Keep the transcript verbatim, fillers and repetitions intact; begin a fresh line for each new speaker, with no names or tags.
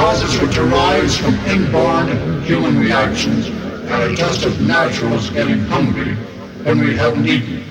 causes which arise from inborn human reactions are just as natural as getting hungry when we haven't eaten.